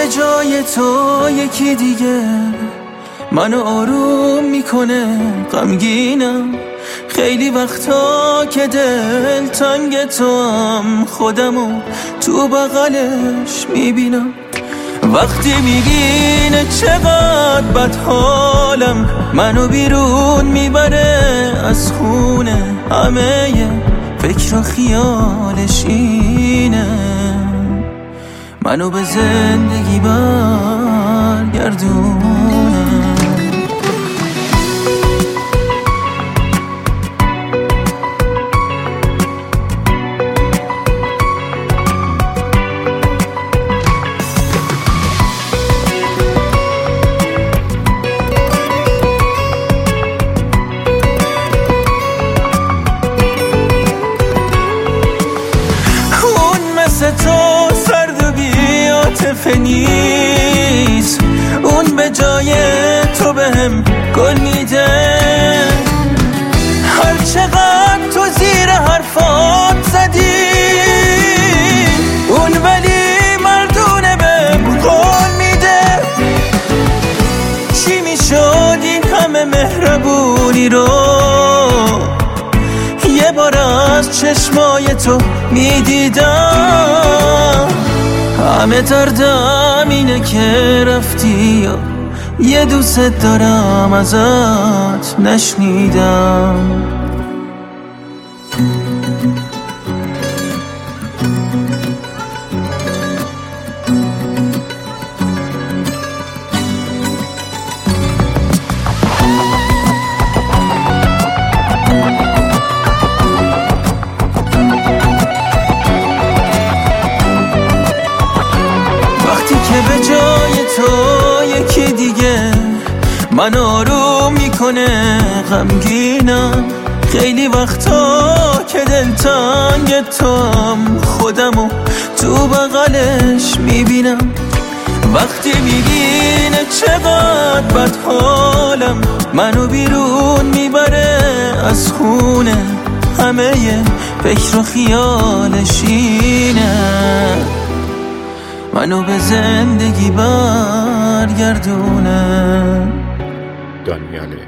به جای تو یکی دیگه منو آروم میکنه. غمگینم خیلی وقتا که دل تنگ تو هم خودمو تو بغلش میبینم. وقتی میبینه چقدر بد حالم منو بیرون میبره از خونه. همه فکر و خیالش اینه منو به زندگی برگردونه. تو سرد و بی عاطفه نیست، اون به جای تو بهم گل میده. هر چقدر تو زیر حرفات زدی اون ولی مردونه بهم قول میده. چی میشد این همه مهربونی رو یه بار از چشمای تو میدیدم. همه دردم اینه که رفتی یا یه دوست دارم ازت نشنیدم. به جای تو یکی دیگه من آروم میکنه. غمگینم خیلی وقتا که دلتنگ توام خودمو تو بغلش میبینم. وقتی میبینه چقدر بد حالم منو بیرون میبره از خونه. همه فکر و خیالش اینه منو به زندگی برگردونه. دانیال